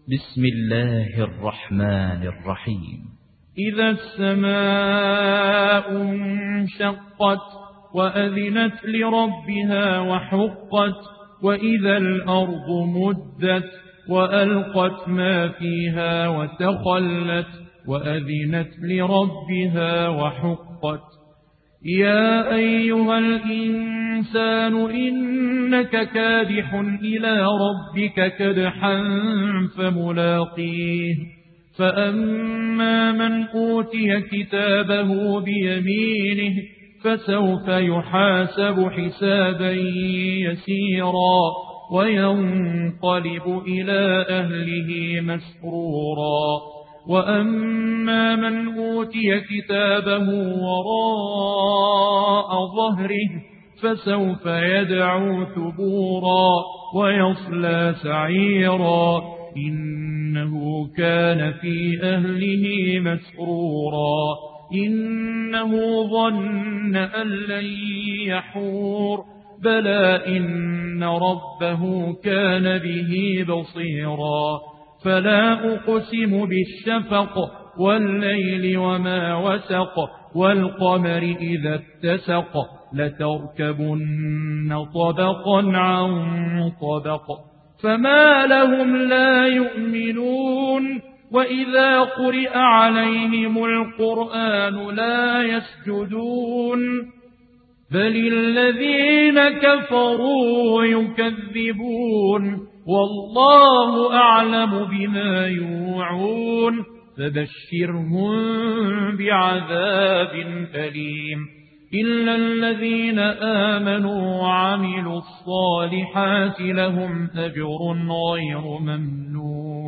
بسم الله الرحمن الرحيم. إذا السماء انشقت وأذنت لربها وحقت وإذا الأرض مدت وألقت ما فيها وتخلت وأذنت لربها وحقت. يا أيها الإنسان إنك كادح إلى ربك كدحا فملاقيه. فأما من أوتي كتابه بيمينه فسوف يحاسب حسابا يسيرا وينقلب إلى أهله مسرورا. وأما من أوتي كتابه وراء ظهره فسوف يدعو ثبورا ويصلى سعيرا إنه كان في أهله مسرورا. إنه ظن أن لن يحور بلى إن ربه كان به بصيرا. فلا أقسم بالشفق والليل وما وسق والقمر إذا اتسق لتركبن طبقا عن طبق فما لهم لا يؤمنون. وإذا قرئ عليهم القرآن لا يسجدون بل الذين كفروا يكذبون والله أعلم بما يوعون فبشرهم بعذاب أليم إلا الذين آمنوا وعملوا الصالحات لهم أجر غير ممنون.